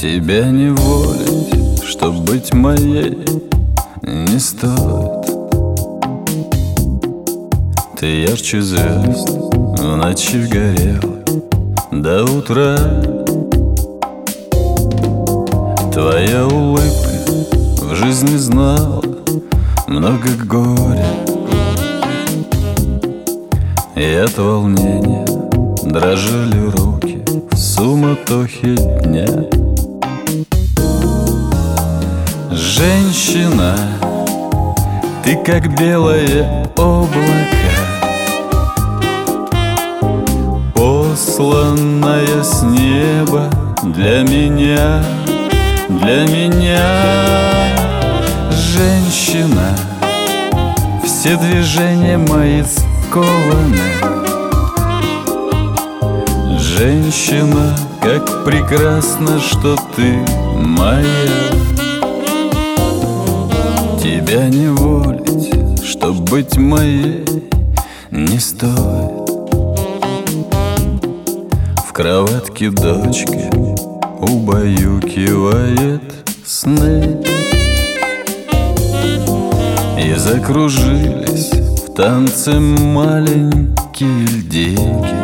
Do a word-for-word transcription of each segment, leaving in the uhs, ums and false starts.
Тебя не волить, чтоб быть моей, не стоит. Ты ярче звезд в ночи горела до утра. Твоя улыбка в жизни знала много горя, и от волнения дрожали руки в суматохе дня. Женщина, ты как белое облако, посланная с неба для меня, для меня. Женщина, все движения мои скованы. Женщина, как прекрасно, что ты моя. Тебя не волить, чтоб быть моей, не стоит. В кроватке дочки убаюкивает сны, и закружились в танце маленькие льдинки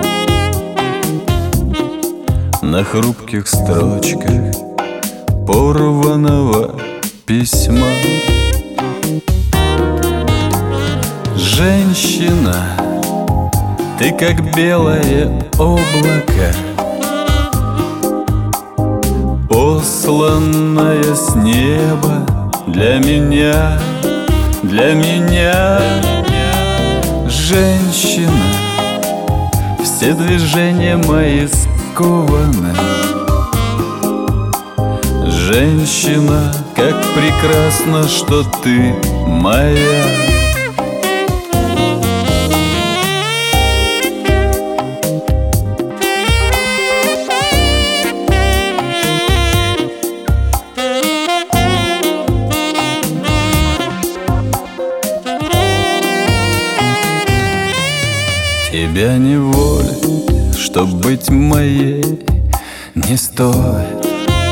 на хрупких строчках порванного письма. Женщина, ты как белое облако, посланная с неба для меня, для меня. Женщина, все движения мои скованы. Женщина, как прекрасно, что ты моя. Тебя не волить, чтоб быть моей, не стоит.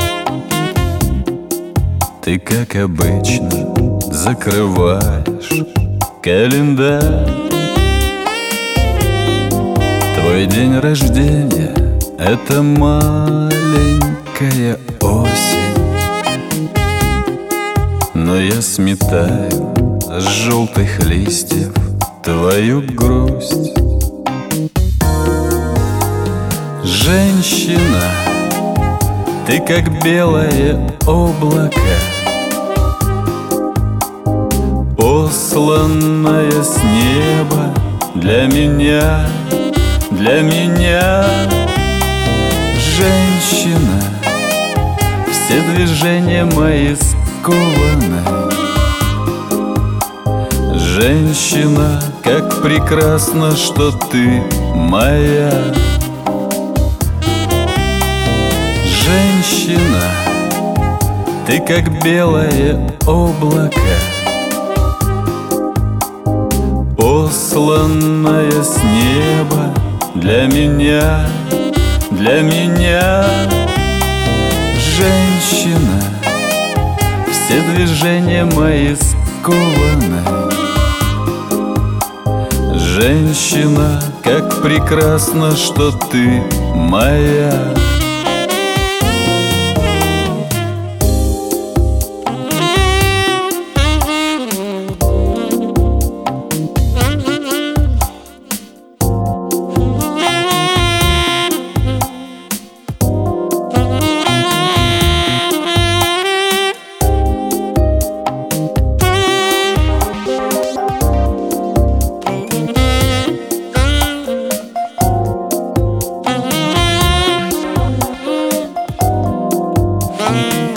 Ты, как обычно, закрываешь календарь. Твой день рождения — это маленькая осень, но я сметаю с желтых листьев твою грусть. Женщина, ты как белое облако, посланная с неба для меня, для меня. Женщина, все движения мои скованы. Женщина, как прекрасно, что ты моя. Женщина, ты как белое облако, посланная с неба для меня, для меня. Женщина, все движения мои скованы. Женщина, как прекрасно, что ты моя. Thank you.